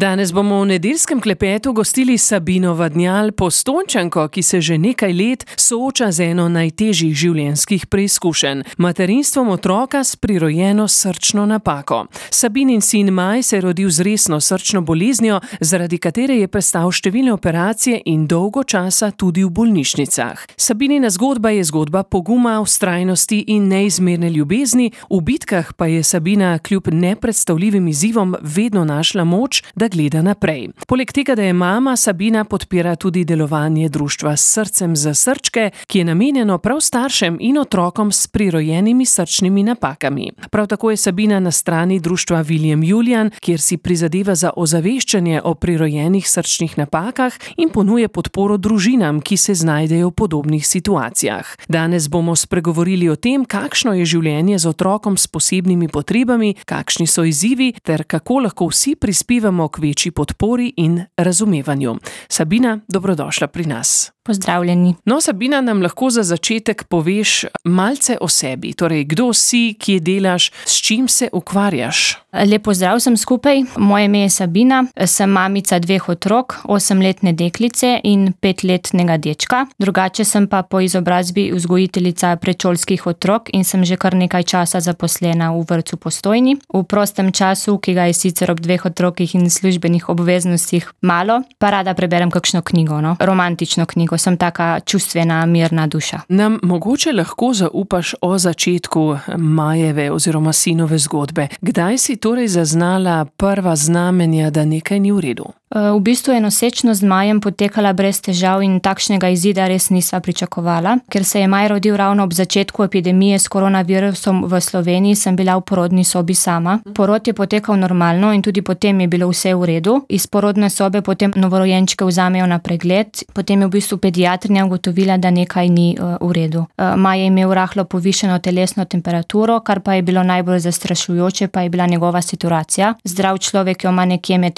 Danes bomo v nedeljskem klepetu gostili Sabino Vadnjal, Postojnčanko, ki se že nekaj let sooča z eno najtežjih življenjskih preizkušenj – materinstvom otroka s prirojeno srčno napako. Sabinin sin Maj se je rodil z resno srčno boleznijo, zaradi katere je prestal številne operacije in dolgo časa tudi v bolnišnicah. Sabinina zgodba je zgodba poguma, vztrajnosti in neizmerne ljubezni, v bitkah pa je Sabina kljub nepredstavljivim izzivom vedno našla moč, da gleda naprej. Poleg tega, da je mama, Sabina podpira tudi delovanje društva S srcem za srčke, ki je namenjeno prav staršem in otrokom s prirojenimi srčnimi napakami. Prav tako je Sabina na strani društva William Julian, kjer si prizadeva za ozaveščanje o prirojenih srčnih napakah in ponuje podporo družinam, ki se znajdejo v podobnih situacijah. Danes bomo spregovorili o tem, kakšno je življenje z otrokom s posebnimi potrebami, kakšni so izzivi ter kako lahko vsi prispevamo k večji podpori in razumevanju. Sabina, dobrodošla pri nas. Pozdravljeni. No, Sabina, nam lahko za začetek poveš malce o sebi, torej kdo si, kje delaš, s čim se ukvarjaš? Lep pozdrav sem skupaj. Moje ime je Sabina, sem mamica 2 otrok, 8-letne deklice in 5-letnega dečka. Drugače sem pa po izobrazbi vzgojiteljica predšolskih otrok in sem že kar nekaj časa zaposlena v vrtcu Postojni. V prostem času, ki ga je sicer ob 2 otrokih in službenih obveznostih malo, pa rada preberem kakšno knjigo, romantično knjigo. Sem taka čustvena, mirna duša. Nam mogoče lahko zaupaš o začetku Majeve oziroma sinove zgodbe. Kdaj si torej zaznala prva znamenja, da nekaj ni v redu? V bistvu je nosečnost z Majem potekala brez težav in takšnega izida res nisva pričakovala. Ker se je Maj rodil ravno ob začetku epidemije s koronavirusom v Sloveniji, sem bila v porodni sobi sama. Porod je potekal normalno in tudi potem je bilo vse v redu. Iz porodne sobe potem novorojenčke vzamejo na pregled, potem je v bistvu pediatrinja ugotovila, da nekaj ni v redu. Maj je imel rahlo povišeno telesno temperaturo, kar pa je bilo najbolj zastrašujoče, pa je bila njegova situacija. Zdrav človek jo ima nekje med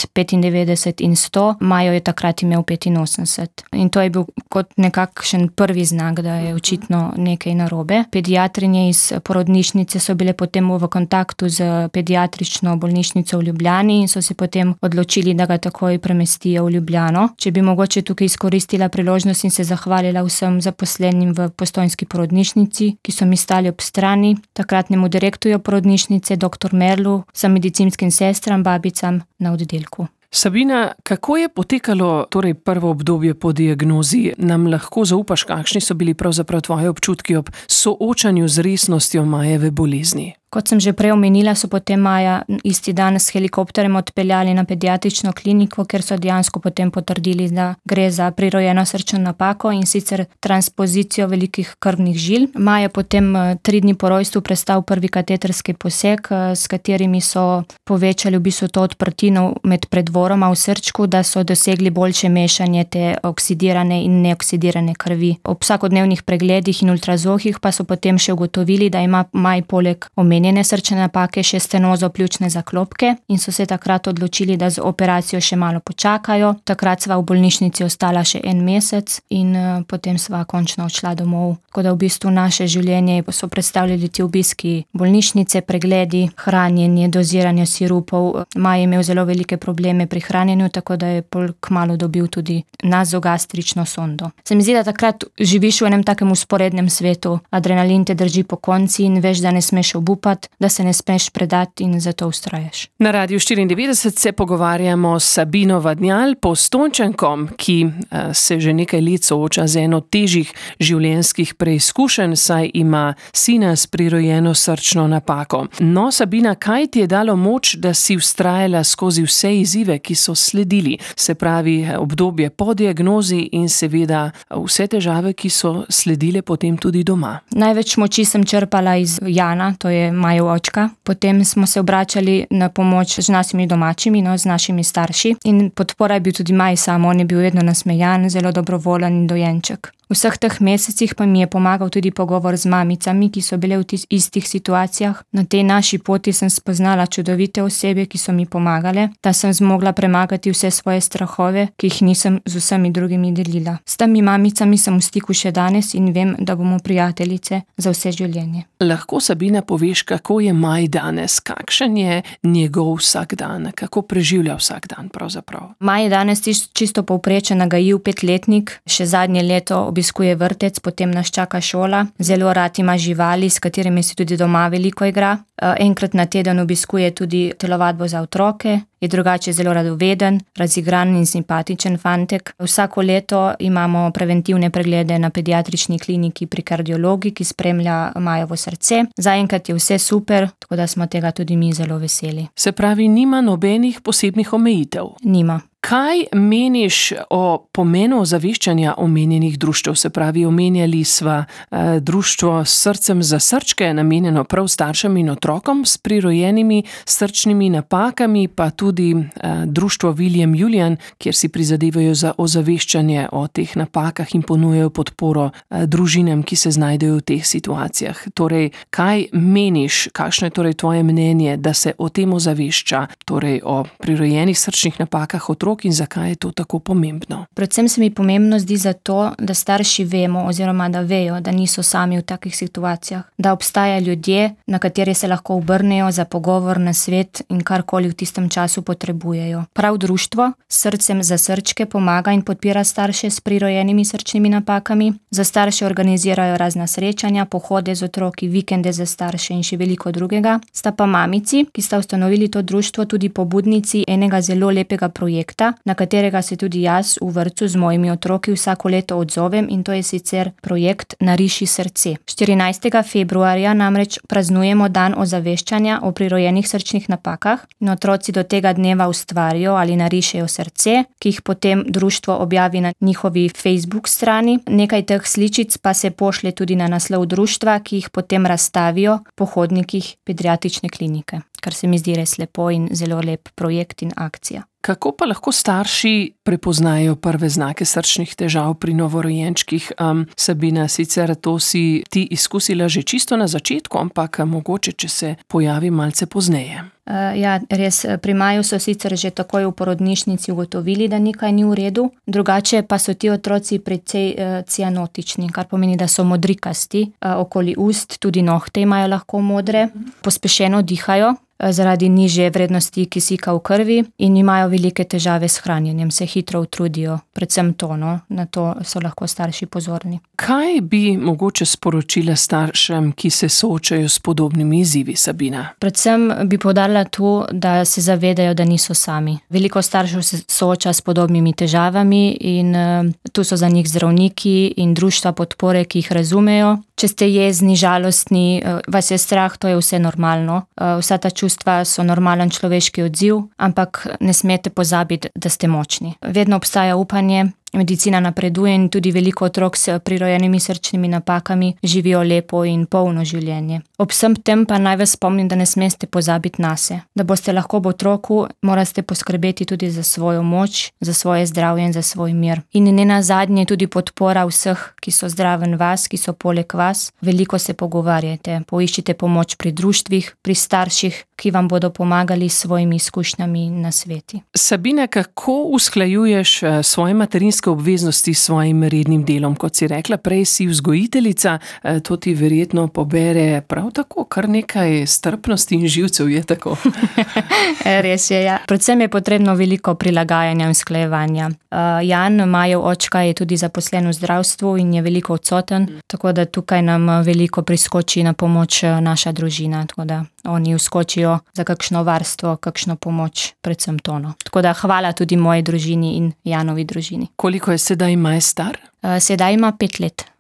95 in 100, Majo je takrat imel 85. In to je bil kot nekakšen prvi znak, da je očitno nekaj narobe. Pediatrinje iz porodnišnice so bile potem v kontaktu z pediatrično bolnišnico v Ljubljani in so se potem odločili, da ga takoj premestijo v Ljubljano. Če bi mogoče tukaj izkoristila priložnost in se zahvalila vsem zaposlenim v postojnski porodnišnici, ki so mi stali ob strani, takratnemu direktorju porodnišnice, dr. Merlu, vsem medicinskim sestram, babicam na oddelku. Sabina, kako je potekalo torej prvo obdobje po diagnozi? Nam lahko zaupaš, kakšni so bili pravzaprav tvoji občutki ob soočanju z resnostjo Majeve bolezni? Kot sem že prej omenila, so potem Maja isti dan s helikopterjem odpeljali na pediatrično kliniko, kjer so dejansko potem potrdili, da gre za prirojeno srčno napako in sicer transpozicijo velikih krvnih žil. Maj je potem 3 dni po rojstvu prestal prvi kateterski poseg, s katerimi so povečali v bistvu to odprtino med predvoroma v srčku, da so dosegli boljše mešanje te oksidirane in neoksidirane krvi. Ob vsakodnevnih pregledih in ultrazvohih pa so potem še ugotovili, da ima Maj poleg omenjene srčne napake še stenozo pljučne zaklopke in so se takrat odločili, da z operacijo še malo počakajo. Takrat sva v bolnišnici ostala še 1 mesec in potem sva končno odšla domov. Tako da v bistvu naše življenje so predstavljali ti obiski bolnišnice, pregledi, hranjenje, doziranje sirupov. Maj je imel zelo velike probleme pri hranjenju, tako da je kmalu dobil tudi nazogastrično sondo. Se mi zdi, da takrat živiš v enem takem vzporednem svetu. Adrenalin te drži pokonci in veš, da ne smeš obupati, da se ne smeš predati in zato vztrajaš. Na Radiu 94 se pogovarjamo s Sabino Vadnjal, Postojnčankom, ki se že nekaj let sooča z eno težjih življenjskih preizkušenj, saj ima sina s prirojeno srčno napako. No, Sabina, kaj ti je dalo moč, da si vztrajala skozi vse izzive, ki so sledili? Se pravi, obdobje po diagnozi in seveda vse težave, ki so sledile potem tudi doma. Največ moči sem črpala iz Jana, to je Majev očka. Potem smo se obračali na pomoč z našimi domačimi, z našimi starši. In podpora je bil tudi Maj sam, on je bil vedno nasmejan, zelo dobrovoljen in dojenček. V vseh teh mesecih pa mi je pomagal tudi pogovor z mamicami, ki so bile v istih situacijah. Na tej naši poti sem spoznala čudovite osebe, ki so mi pomagale, da sem zmogla premagati vse svoje strahove, ki jih nisem z vsemi drugimi delila. S temi mamicami sem v stiku še danes in vem, da bomo prijateljice za vse življenje. Lahko, Sabina, poveš, kako je Maj danes, kakšen je njegov vsakdan, kako preživlja vsak dan pravzaprav? Maj je danes čisto povprečen nagajiv 5-letnik, še zadnje leto obiskuje vrtec, potem nas čaka šola, zelo rad ima živali, s katerimi se tudi doma veliko igra. Enkrat na teden obiskuje tudi telovadbo za otroke, je drugače zelo radoveden, razigran in simpatičen fantek. Vsako leto imamo preventivne preglede na pediatrični kliniki pri kardiologi, ki spremlja Majovo srce. Zaenkrat je vse super, tako da smo tega tudi mi zelo veseli. Se pravi, nima nobenih posebnih omejitev? Nima. Kaj meniš o pomenu ozaveščanja omenjenih društev? Se pravi, omenjali sva društvo s srcem za srčke, namenjeno prav staršem in otrokom s prirojenimi srčnimi napakami, pa tudi društvo William Julian, kjer si prizadevajo za ozaveščanje o teh napakah in ponujajo podporo družinam, ki se znajdejo v teh situacijah. Torej, kaj meniš, kakšno je torej tvoje mnenje, da se o tem ozavešča, torej o prirojenih srčnih napakah otrok, in zakaj je to tako pomembno? Predvsem se mi pomembno zdi zato, da starši vemo oziroma da vejo, da niso sami v takih situacijah, da obstajajo ljudje, na katere se lahko obrnejo za pogovor, nasvet in karkoli v tistem času potrebujejo. Prav društvo s srcem za srčke pomaga in podpira starše s prirojenimi srčnimi napakami. Za starše organizirajo razna srečanja, pohode z otroki, vikende za starše in še veliko drugega. Sta pa mamici, ki sta ustanovili to društvo, tudi pobudnici enega zelo lepega projekta, na katerega se tudi jaz v vrtcu z mojimi otroki vsako leto odzovem, in to je sicer projekt Nariši srce. 14. februarja namreč praznujemo dan ozaveščanja o prirojenih srčnih napakah in otroci do tega dneva ustvarijo ali narišejo srce, ki jih potem društvo objavi na njihovi Facebook strani. Nekaj teh sličic pa se pošlje tudi na naslov društva, ki jih potem razstavijo po hodnikih pediatrične klinike, kar se mi zdi res lepo in zelo lep projekt in akcija. Kako pa lahko starši prepoznajo prve znake srčnih težav pri novorojenčkih? Sabina, sicer to si ti izkusila že čisto na začetku, ampak mogoče, če se pojavi malce pozneje. Ja, res, pri Maju so sicer že takoj v porodnišnici ugotovili, da nekaj ni v redu, drugače pa so ti otroci precej cianotični, kar pomeni, da so modrikasti, okoli ust, tudi nohte imajo lahko modre, pospešeno dihajo zaradi nižje vrednosti kisika v krvi in imajo velike težave s hranjenjem, se hitro utrudijo, predvsem to, na to so lahko starši pozorni. Kaj bi mogoče sporočila staršem, ki se soočajo s podobnimi izzivi, Sabina? Predvsem bi poudarila to, da se zavedajo, da niso sami. Veliko staršev se sooča s podobnimi težavami in tu so za njih zdravniki in društva podpore, ki jih razumejo. Če ste jezni, žalostni, vas je strah, to je vse normalno. Vsa ta čustva so normalen človeški odziv, ampak ne smete pozabiti, da ste močni. Vedno obstaja upanje. Medicina napreduje in tudi veliko otrok s prirojenimi srčnimi napakami živijo lepo in polno življenje. Ob vsem tem pa naj vas spomnim, da ne smete pozabiti nase. Da boste lahko ob otroku, morate poskrbeti tudi za svojo moč, za svoje zdravje in za svoj mir. In ne nazadnje tudi podpora vseh, ki so zraven vas, ki so poleg vas. Veliko se pogovarjajte, poiščite pomoč pri društvih, pri starših, ki vam bodo pomagali s svojimi izkušnjami in nasveti. Sabina, kako usklajuješ svoje materinske obveznosti s svojim rednim delom? Kot si rekla, prej si vzgojiteljica, to ti verjetno pobere prav tako kar nekaj strpnosti in živcev, je tako? Res je, ja. Predvsem je potrebno veliko prilagajanja in usklajevanja. Jan, Majev očka, je tudi zaposlen v zdravstvu in je veliko odsoten, tako da tukaj nam veliko priskoči na pomoč naša družina, tako da oni vskočijo za kakšno varstvo, kakšno pomoč, predvsem tono. Tako da hvala tudi moji družini in Janovi družini. Koliko je sedaj Maj star? Sedaj ima 5 let.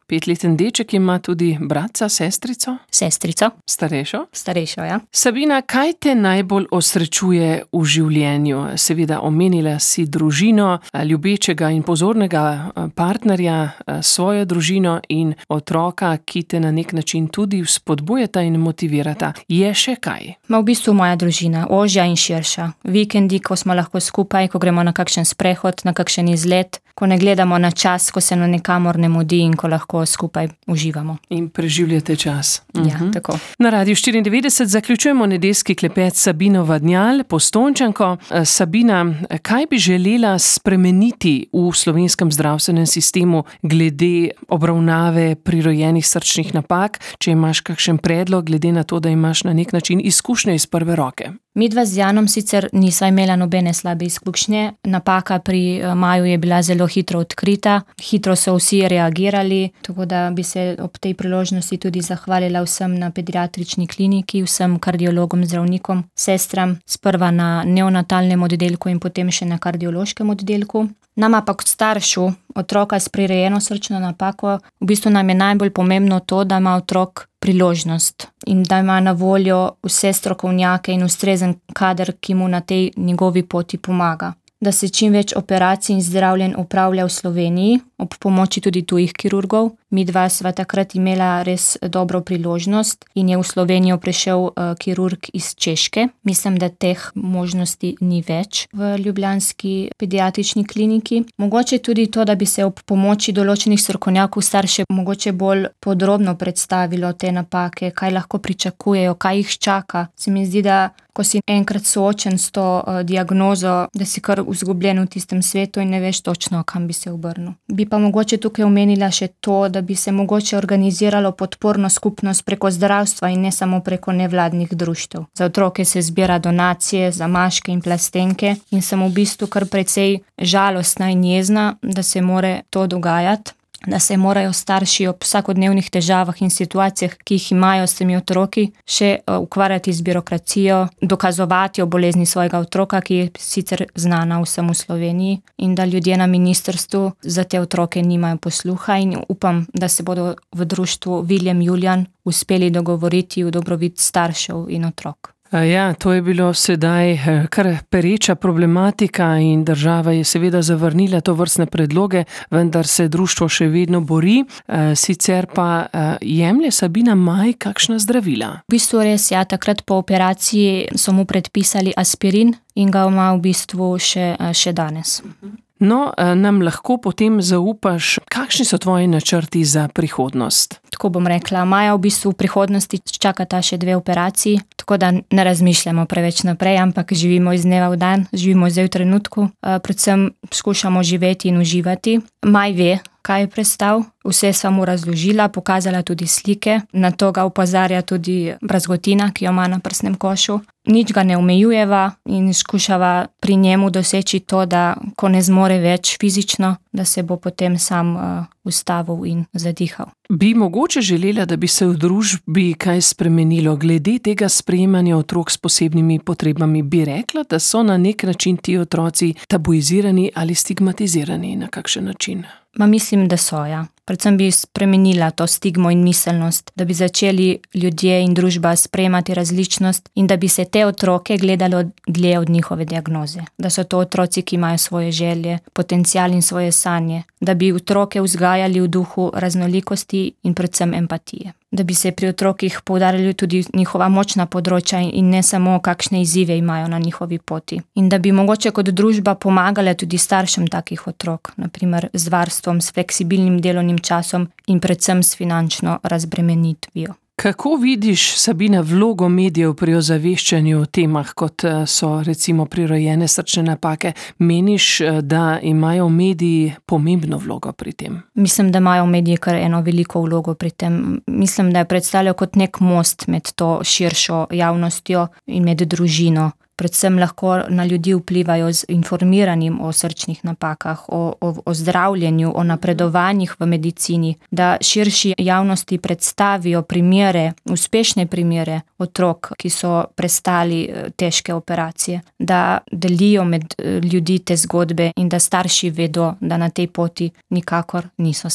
5-leten deček ima tudi bratca, sestrico? Sestrico. Starejšo? Starejšo, ja. Sabina, kaj te najbolj osrečuje v življenju? Seveda omenila si družino, ljubečega in pozornega partnerja, svojo družino in otroka, ki te na nek način tudi vzpodbujata in motivirata. Je še kaj? V bistvu moja družina, ožja in širša. Vikendi, ko smo lahko skupaj, ko gremo na kakšen sprehod, na kakšen izlet, ko ne gledamo na čas, ko se nikamor ne mudi in ko lahko skupaj uživamo. In preživljate čas. Ja, tako. Na Radiu 94 zaključujemo nedeljski klepet s Sabino Vadnjal, Postojnčanko. Sabina, kaj bi želela spremeniti v slovenskem zdravstvenem sistemu glede obravnave prirojenih srčnih napak, če imaš kakšen predlog, glede na to, da imaš na nek način izkušnje iz prve roke? Midva z Janom sicer nisva imela nobene slabe izkušnje. Napaka pri Maju je bila zelo hitro odkrita, hitro so vsi reagirali, tako da bi se ob tej priložnosti tudi zahvalila vsem na pediatrični kliniki, vsem kardiologom, zdravnikom, sestram, sprva na neonatalnem oddelku in potem še na kardiološkem oddelku. Nama pa kot staršu otroka s prirojeno srčno napako, v bistvu nam je najbolj pomembno to, da ima otrok priložnost in da ima na voljo vse strokovnjake in ustrezen kader, ki mu na tej njegovi poti pomaga. Da se čim več operacij in zdravljenj opravlja v Sloveniji, ob pomoči tudi tujih kirurgov. Midva sva takrat imela res dobro priložnost in je v Slovenijo prišel kirurg iz Češke. Mislim, da teh možnosti ni več v ljubljanski pediatrični kliniki. Mogoče tudi to, da bi se ob pomoči določenih strokovnjakov starše mogoče bolj podrobno predstavilo te napake, kaj lahko pričakujejo, kaj jih čaka. Se mi zdi, da ko si enkrat soočen s to diagnozo, da si kar izgubljen v tistem svetu in ne veš točno, kam bi se obrnil. Bi pa mogoče tukaj omenila še to, da bi se mogoče organiziralo podporno skupnost preko zdravstva in ne samo preko nevladnih društev. Za otroke se zbira donacije, zamaške in plastenke in sem v bistvu kar precej žalostna in jezna, da se more to dogajati, da se morajo starši ob vsakodnevnih težavah in situacijah, ki jih imajo s temi otroki, še ukvarjati z birokracijo, dokazovati o bolezni svojega otroka, ki je sicer znana vsem v Sloveniji, in da ljudje na ministrstvu za te otroke nimajo posluha in upam, da se bodo v društvu Viljem Julijan uspeli dogovoriti v dobrobit staršev in otrok. Ja, to je bilo sedaj kar pereča problematika in država je seveda zavrnila tovrstne predloge, vendar se društvo še vedno bori. Sicer pa jemlje Sabina Maj kakšna zdravila? V bistvu res, ja, takrat po operaciji so mu predpisali aspirin in ga ima v bistvu še danes. No, nam lahko potem zaupaš, kakšni so tvoji načrti za prihodnost? Tako bom rekla, Maja v bistvu v prihodnosti čakata še 2 operaciji, tako da ne razmišljamo preveč naprej, ampak živimo iz dneva v dan, živimo zdaj v trenutku, predvsem skušamo živeti in uživati. Maj ve, kaj je prestal, vse sem mu razložila, pokazala tudi slike, na to ga opozarja tudi brazgotina, ki jo ima na prsnem košu. Nič ga ne omejujeva in skušava pri njemu doseči to, da ko ne zmore več fizično, da se bo potem sam ustavil in zadihal. Bi mogoče želela, da bi se v družbi kaj spremenilo glede tega sprejemanja otrok s posebnimi potrebami? Bi rekla, da so na nek način ti otroci tabuizirani ali stigmatizirani na kakšen način? Mislim, da so, ja. Predvsem bi spremenila to stigmo in miselnost, da bi začeli ljudje in družba sprejemati različnost in da bi se te otroke gledalo dlje od njihove diagnoze. Da so to otroci, ki imajo svoje želje, potencial in svoje sanje. Da bi otroke vzgajali v duhu raznolikosti in predvsem empatije. Da bi se pri otrokih poudarjali tudi njihova močna področja in ne samo kakšne izzive imajo na njihovi poti. In da bi mogoče kot družba pomagale tudi staršem takih otrok, naprimer z varstvom, s fleksibilnim delovnim časom in predvsem s finančno razbremenitvijo. Kako vidiš, Sabina, vlogo medijev pri ozaveščanju o temah, kot so recimo prirojene srčne napake? Meniš, da imajo mediji pomembno vlogo pri tem? Mislim, da imajo mediji kar eno veliko vlogo pri tem. Mislim, da predstavljajo kot nek most med to širšo javnostjo in med družino. Predvsem lahko na ljudi vplivajo z informiranjem o srčnih napakah, o zdravljenju, o napredovanjih v medicini, da širši javnosti predstavijo primere, uspešne primere otrok, ki so prestali težke operacije, da delijo med ljudi te zgodbe in da starši vedo, da na tej poti nikakor niso sami.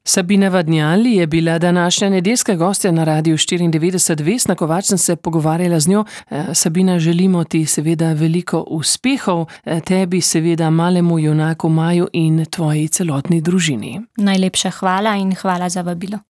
Sabina Vadnjal je bila današnja nedeljska gostja na Radiu 94. Vesna Kovač sem se pogovarjala z njo. Sabina, želimo ti seveda veliko uspehov, tebi seveda, malemu junaku Maju in tvoji celotni družini. Najlepša hvala in hvala za vabilo.